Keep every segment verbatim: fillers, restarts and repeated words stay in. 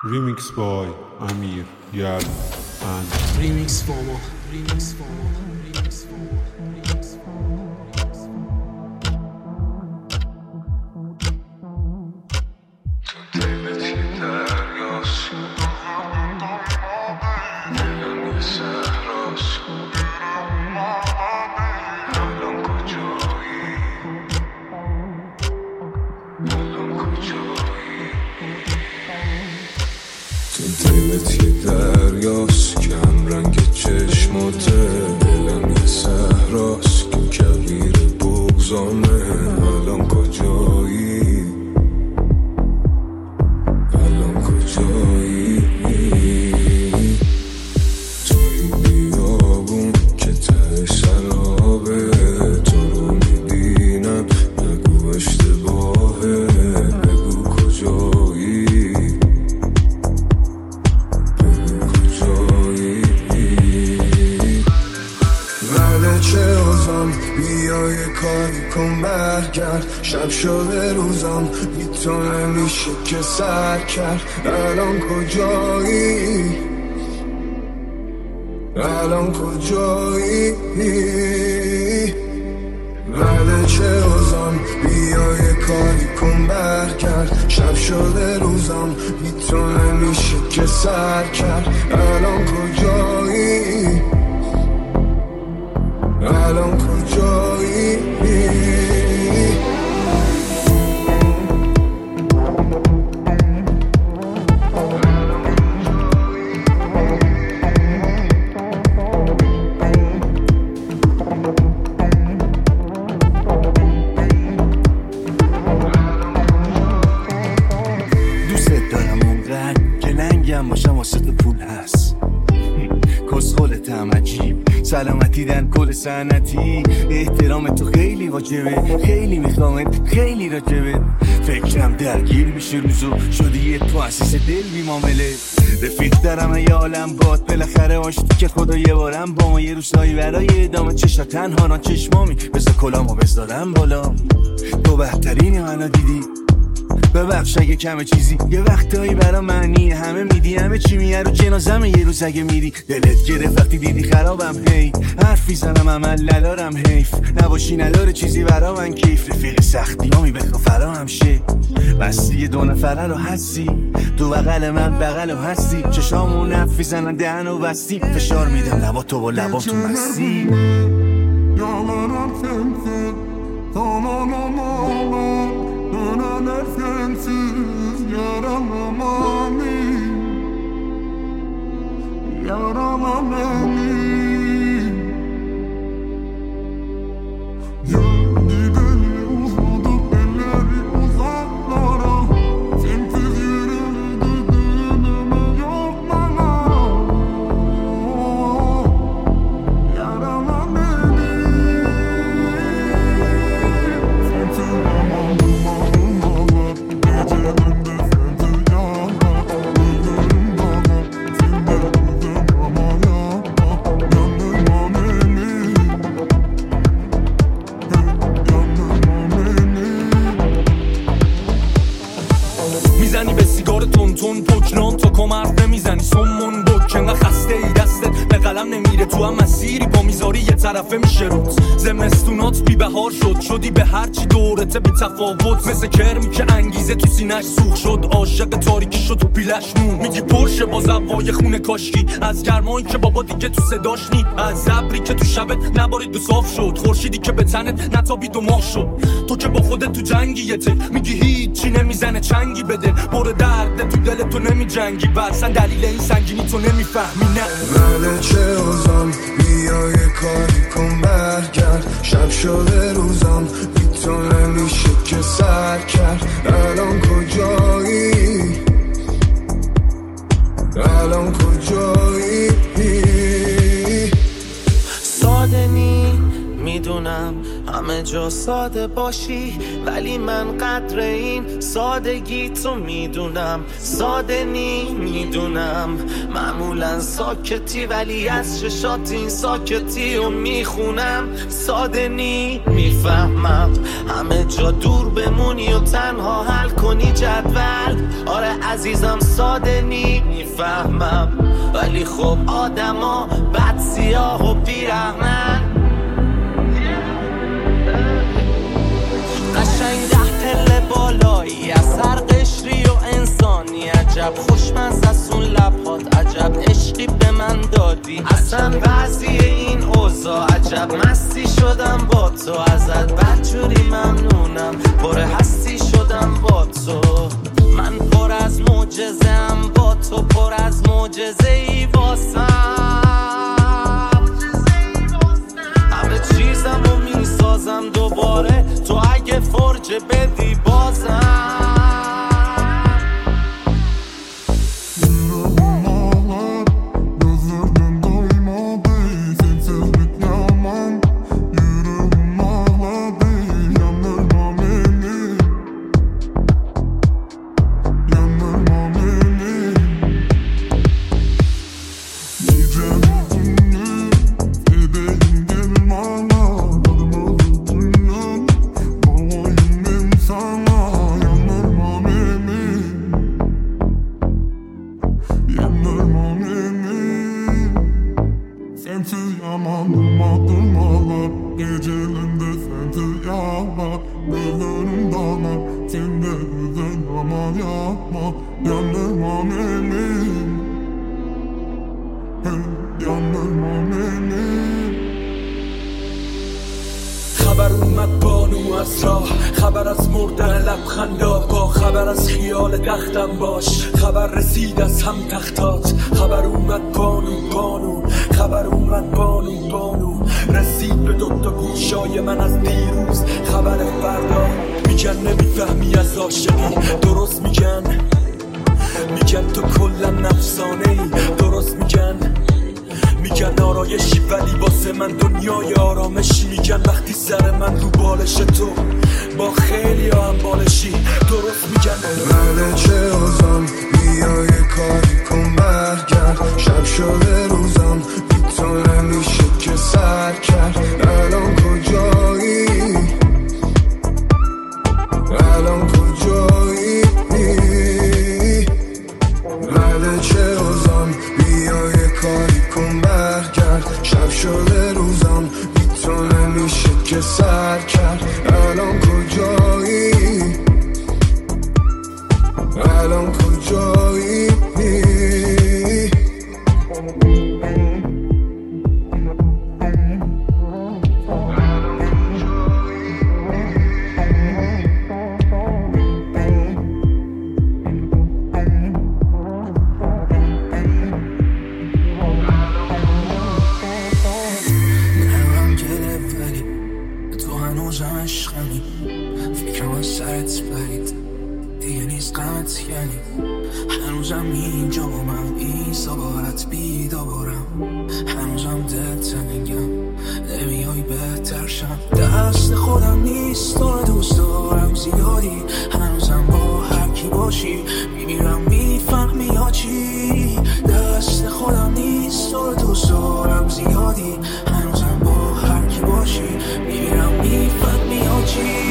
Remix by Amir, Yard and Remix Fomo. Remix Fomo. Remix Fomo. Remix Fomo. دلت یه دریاست که هم رنگ چشماته، دلم یه صحراست که کویر بغضامه. الان کجایی؟ الان کجایی؟ تو این بیابون که ته شرابه، تو رو میبینم نگو اشتباهه، بگو کجایی؟ چه اوزان بیا یه کاری کن برگرد، شب شده روزان بی تو نمیشه که سر کرد. الان کجایی؟ الان کجایی؟ بله چه اوزان بیا یه کاری کن برگرد، شب شده روزان بی تو نمیشه که سر کرد. الان کجایی؟ الان کجایی؟ دوست دارم اونقدر که لنگم باشم عاشق پول هست، کسخلتم عجیب سلامتی دن کل سنتی. احترام تو خیلی واجبه، خیلی میخوامت، خیلی راجبه. فکرم درگیر میشه روزو، شدی یه مؤسس دل بی معامله. رفیق دارم ای عالم باد، بالاخره آشتی که خدا یه بارم با ما یه روزایی برای ادامه. چشا تنها ران چشمامی بذار کلامو بذارم بالا. تو بهترینی منو دیدی، ببخش اگه کمه چیزی، یه وقتایی برا معنی همه میدی، همه چی میه رو جنازمه. یه روز اگه میری دلت گرفت وقتی دیدی خرابم، هی حرفی زنم عمل ندارم، حیف نباشی نداره چیزی برا من کیف. رفیق سختی ها می بخوا فرا هم شه، بستی یه دو نفره رو هستی، تو بغل من بغل و هستی. چشامون حرفی زنن دهن و بستی، فشار میدم لبا تو با لبا تو مستی. Döneler sensiz yaralama beni, yarala beni. Gel gidelim uzadık elleri uzaklara, sensiz yürüdü düğünüme yok bana. Yarala beni, sensiz میزنی به سیگار تون تون پکنان تا کمرد نمیزنی سمون بک. انقدر خسته ای دستت به قلم نمیره، تو هم مسیری با میذاری یه طرفه میشه روت. زمستونات بی بهار شد، شدی به هرچی دورته بی تفاوت. مثل کرمی که انگیزه تو سینش سوخ شد، عاشق تاریکی شد تو پیلش مون. میگی پرشه با زوای خونه کاشکی، از گرمایی که بابا دیگه تو صداش نی، از ابری که تو شبت نبارید و صاف شد، خورشیدی که به تنت نتابید و ماه شد. تو که با خودت تو جنگیته، میگی هیچی نمیزنه چنگی بده، بر درد تو دل تو نمی جنگی، برسن دلیل این سنگینی تو نمیفهمی. نه بله چه اوزان بیا یه کاری کن برگرد، شب شده روزان بی تو نمیشه که سر کرد. الان کجایی؟ الان کجایی؟ ساده نی میدونم همه همه جا ساده باشی ولی من قدر این سادگی تو میدونم، ساده نی میدونم. معمولا ساکتی ولی از چشات این ساکتی رو میخونم، ساده نی میفهمم. همه جا دور بمونی و تنها حل کنی جدول، آره عزیزم ساده نی میفهمم. ولی خب آدما بد سیاه و بیرحمن، قشنگ ده پله بالایی از هر قشری و انسانی. عجب خوشمزه از اون لبهات، عجب عشقی به من دادی. اصلا بعضی این اوضاع عجب مستی شدم با تو، ازت بدجوری ممنونم، پر هستی شدم با تو. من پر از معجزه‌ام با تو، پر از معجزه ای واسم. همه چیزم رو میسازم دوباره، تو اگه فرجه بدی بازم. خبر اومد بانو از راه، خبر از مردن لبخندا، با خبر از خیال تختم باش، خبر رسید از هم تختات. خبر اومد بانو بانو، خبر اومد بانو بانو، رسید به دوتا گوشای من از دیروز. خبر فردا میگن نمیفهمی از عاشقی، درست میگن میگن تو کلا نفسانه ای، درست میگن میگن آرایشی ولی واسه من دنیای آرامشی. میگن وقتی سر من رو بالش تو با خیلی هم بالشی، درست میگن بله چه اوزان بیا یه کاری کن برگرد، شب شده روزم بی تو نمیشه که سر کرد. الان کجایی الان کجایی بله چه اوزان بیا یه کاری کن برگرد، شب شده روزم بی تو نمیشه که سر کرد. الان کجایی الان کجایی هنوزم اینجا من ایسا باید بیدارم، هنوزم دلت نگم نمیای بهتر شم. دست خودم نیست تو رو دوست دارم زیادی، هنوزم با هر کی باشی میمیرم میفهمی یا چی. دست خودم نیست تو رو دوست دارم زیادی، هنوزم با هر کی باشی میمیرم میفهمی یا چی.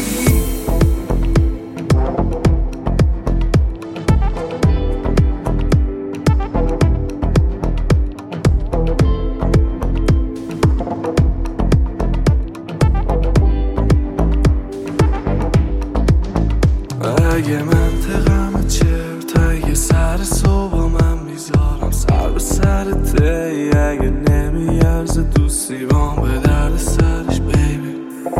اگه منطقم چرت اگه سر صبح من میذارم سر به سرته، اگه نمیارز دوستی بام به درد سرش بیبی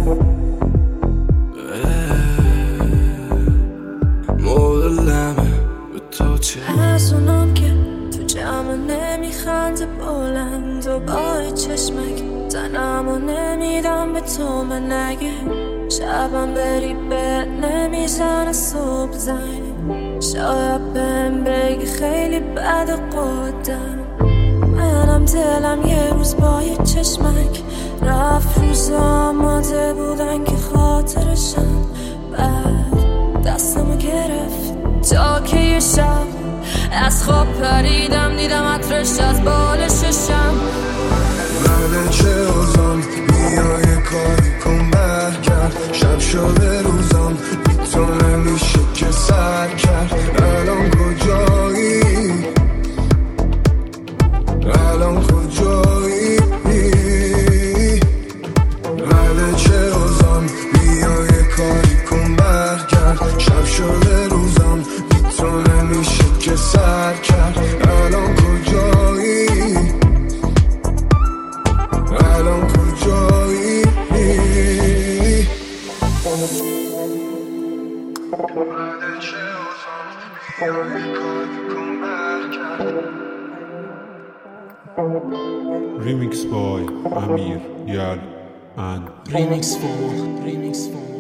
مدلمه به تو چه از اونم که تو جمع نمیخنده بلند و با چشمک تنم و نمیدم به تو. من اگه شبم بری به نمیزنه صبح زنگ، شاید بهم بگی خیلی بد قدم. منم دلم یه روز با یه چشمک رفت روزا آماده بودن که خاطرشم بعد دستمو گرفت تا که یه شب از خواب پریدم دیدم عطرش از بال ششم بله چه اوزان بیا یه کاری کن برگرد شب شده روزان بی تو نمیشه که سر کرد الان کجایی الان کجایی بله چه اوزان بیا یه کاری کن برگرد شب شده روزان بی تو نمیشه که سر کرد الان کجایی الان کجایی بله چه اوزان بیا یه کاری کن برگرد Remix by Amir Yal and Remix for Remix for